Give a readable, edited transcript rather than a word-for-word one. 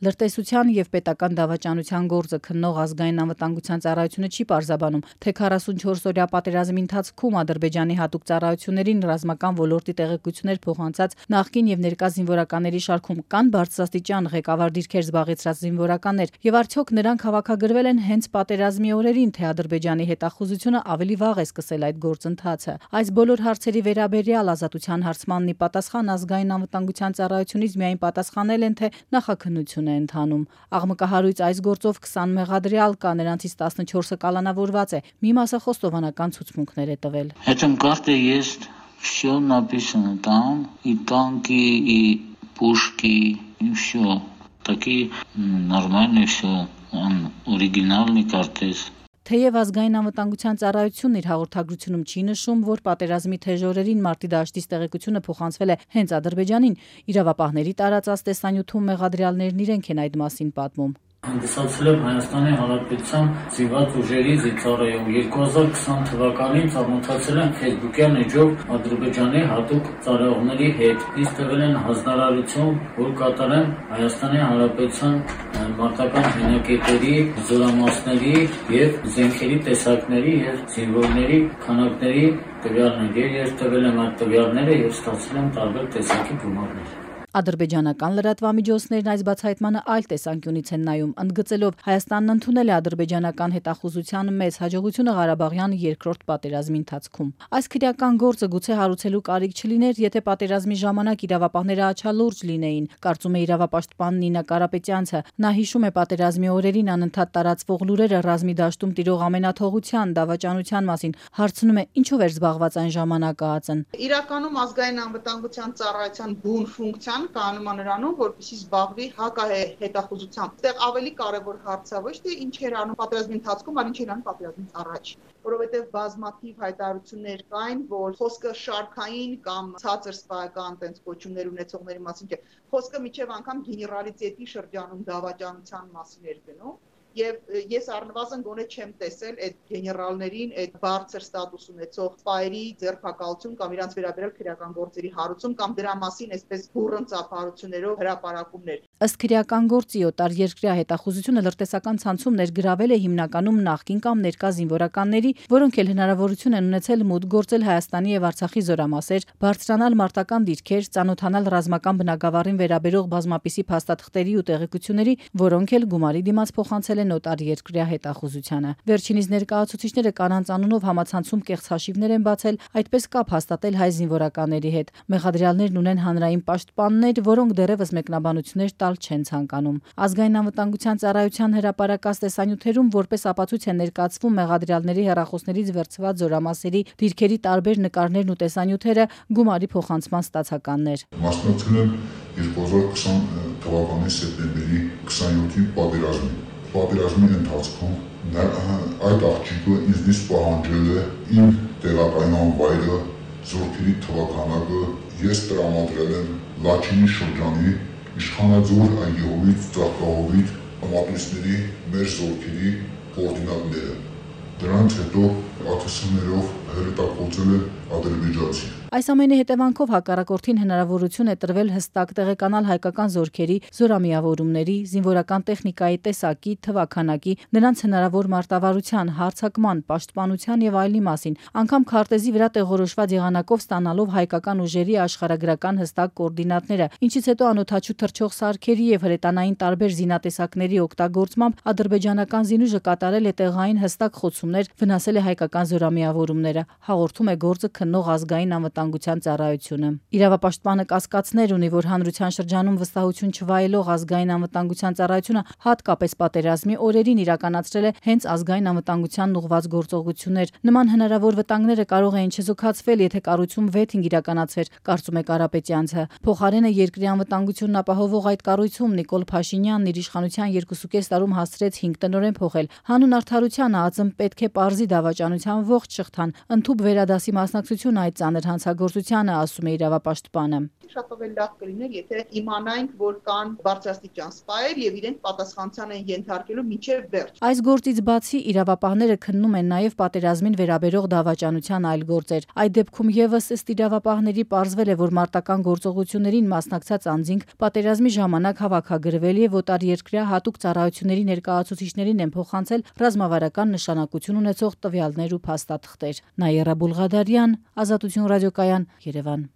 Լրտեսության եւ պետական դավաճանության գործը քննող ազգային անվտանգության ծառայությունը չի պարզաբանում, թե 44-օրյա պատերազմի ընթացքում Ադրբեջանի հատուկ ծառայություններին ռազմական ոլորտի տեղեկություններ փոխանցած նախկին եւ ներկա զինվորականների շարքում կան բարձրաստիճան ղեկավար դիրքեր զբաղեցրած զինվորականներ եւ արդյոք նրանք հավաքագրվել են հենց պատերազմի օրերին, թե Ադրբեջանի հետախուզությունը ավելի վաղ է սկսել այդ գործընթացը։ Այս բոլոր հարցերի վերաբերյալ Ազատության հարցմանն ի պատասխան ազգային անվտանգության ծառայությունից միայն պատասխանել են, թե նախաքննություն է ընթանում։ Աղմկահարույց այս գործով 20 մեղադրյալ կա, նրանցից 14-ը կալանավորված է։ Մի մասը խոստովանական ցուցմունքներ է տվել։ Этом карте есть все написано там, и танки, и пушки, и все. Такие нормальные все, оригинальный картез. Թեև ազգային անվտանգության ծառայությունն իր հաղորդագրությունում չի նշում, որ պատերազմի թեժ օրերին մարտի դաշտից տեղեկությունը փոխանցվել է հենց Ադրբեջանին, իրավապահների տարածած տեսանյութում մեղադրյալներն իրենք են այդ մասին պատմում։ Հանդիսացել եմ Հայաստանի Հանրապետության զինված ուժերի զինծառայող 2020 թվականին ծանոթացել եմ Facebook-յան էջով Ադրբեջանի հատուկ ծառայողների հետ։ Ինձ տվել են հանձնարարություն, որ կատարեմ Հայաստանի Հանրապետության մարտական հենակետերի, զորամասների եւ զենքերի տեսակների եւ զինվորների քանակների տվյալներ։ Ես տվել եմ այդ տվյալները եւ ստացել եմ տարբեր տեսակի գումարներ։ Ադրբեջանական լրատվամիջոցներն այս բացահայտմանը այլ տեսանկյունից են նայում, ընդգծելով Հայաստանն ընդունել է ադրբեջանական հետախուզության մեծ հաջողությունը Ղարաբաղյան երկրորդ պատերազմի ընթացքում։ Այս քրեական գործը գուցե հարուցելու կարիք չլիներ, եթե պատերազմի ժամանակ իրավապահները աչալուրջ լինեին, կարծում է իրավապաշտպան Նինա Կարապետյանցը։ Նա հիշում է պատերազմի օրերին անընդհատ տարածվող լուրերը ռազմի դաշտում տիրող ամենաթողության, դավաճանության մասին, հարցնում է ինչով էր զբաղված այն ժամանակ ԱԱԾ-ն։ Իրականում ազգային անվտանգության ծառայության բուն ֆունկցիան կանում է նրանում, որպեսզի զբաղվի հետախուզությամբ։ Այդտեղ ավելի կարևոր հարցը ոչ թե ինչ էր անում պատերազմի ընթացքում, այլ ինչ էր անում պատերազմից առաջ, որովհետև բազմաթիվ հայտարարություններ կային, որ խոսքը շարքային կամ ցածր սպայական տենց կոչումներ ունեցողների մասին չէ, խոսքը միջև անգամ գեներալիտետի շրջանում դավաճանության մասին էր գնում։ Եվ ես առնվազն գոնե չեմ տեսել այդ գեներալներին, այդ բարձր ստատուս ունեցող սպայերի ձերբակալություն կամ իրանց վերաբերյալ քրեական գործերի հարուցում կամ դրա մասին այսպես բուրըն ծափարություններով հրապարակումներ։ Ըստ քրեական գործի օտարերկրյա հետախուզությունը լրտեսական ցանցում ներգրավել է հիմնականում նախկին կամ ներկա զինվորականների, որոնք էլ հնարավորություն են ունեցել մուտք գործել Հայաստանի եւ Արցախի զորամասեր, բարձրանալ մարտական դիրքեր, ծանոթանալ ռազմական բնակավարին վերաբերող բազմապիսի փաստաթղթերի ու տեղեկությունների, որոնք էլ գումարի դիմաց փոխանցել են օտարերկրյա հետախուզությանը։ Վերջինիս ներկայացուցիչները կանանց անունով համացանցում կեղծ հաշիվներ են բացել, այդպես կապ հաստատել հայ զինվորականների հետ։ Մեղադրյալներն ունեն հանրային պաշտպաններ, որոնք դեռևս մեկնաբանություններ տալ չեն ցանկանում։ Ազգային անվտանգության ծառայության հրապարակած տեսանյութերում որպես ապացույց է ներկայացվում մեղադրյալների հեռախոսներից վերցված զորամասերի դիրքերի տարբեր նկարներն ու տեսանյութերը, գումարի փոխանցման ստացականներ։ Մասնակցել եմ 2020 թվականի սեպտեմբերի 27-ի պատերազմի ընթացքում այդ աղջիկը ինձնից պահանջել է իմ տեղակայման վայրը, զորքերի թվաքանակը, ես տրամադրել եմ Լաչինի շրջանի Իշխանաձոր այգեհովից, Ծաղկահովից մատույցների մեր զորքերի կոորդինատները։ Դրանից հետո ԱԹՍ-ներով հրետակոծել է ադրբեջանցի։ Այս ամենի հետևանքով հակառակորդին հնարավորություն է տրվել հստակ տեղեկանալ հայկական զորքերի, զորամիավորումների, զինվորական տեխնիկայի տեսակի, թվաքանակի, նրանց հնարավոր մարտավարության, հարձակման, պաշտպանության եւ այլնի մասին, անգամ քարտեզի վրա տեղորոշված եղանակով ստանալով հայկական ուժերի աշխարհագրական հստակ կոորդինատները, ինչից հետո անօդաչու թռչող սարքերի եւ հրետանային տարբեր զինատեսակների օգտագործմամբ ադրբեջանական զինուժը կատարել է տեղային հստակ խոցումներ, վնասել է հայկական զորամիավորումները, հաղորդում է գործը քննող ազգային անվտանգության ծառայությունը։ Իրավապաշտպանը կասկածներ ունի, որ հանրության շրջանում վստահություն չվայելող ազգային անվտանգության ծառայությունը հատկապես պատերազմի օրերին իրականացրել է հենց ազգային անվտանգությանն ուղղված գործողություններ։ Նման հնարավոր վտանգները կարող էին չզուգացվել, եթե կառույցում վեթինգ իրականացվեր, կարծում է Կարապետյանցը։ Փոխարենը երկրի անվտանգությունն ապահովող այդ կառույցում Նիկոլ Փաշինյանն իր իշխանության 2.5 տարում հասցրեց 5 տնօրեն փոխել։ Հանուն արդարության ԱԱԾ-ն պետք է պարզի դավաճանության ողջ շղթան, Ընդհուպ վերադասի մասնակցությունը այդ ծանր հանցագործությանը, ասում է իրավապաշտպանը։ Շատ ավելի լավ կլիներ, եթե իմանայինք, որ կան բարձրաստիճան սպայեր եւ իրենք պատասխանատվության են ենթարկելու մինչեւ վերջ։ Այս գործից բացի իրավապահները քննում են նաև պատերազմին վերաբերող դավաճանության այլ գործեր։ Այդ դեպքում եւս ըստ իրավապահների պարզվել է, որ մարտական գործողություններին մասնակցած անձինք պատերազմի ժամանակ հավաքագրվել եւ օտարերկրյա հատուկ ծառայությունների ներկայացուցիչներին են փոխանցել ռազմավարական նշանակություն ունեցող տվյալներ ու փաստաթղթեր։ Նաիրա Բուլղադարյան, Ազատություն ռադիոկայան, Երևան։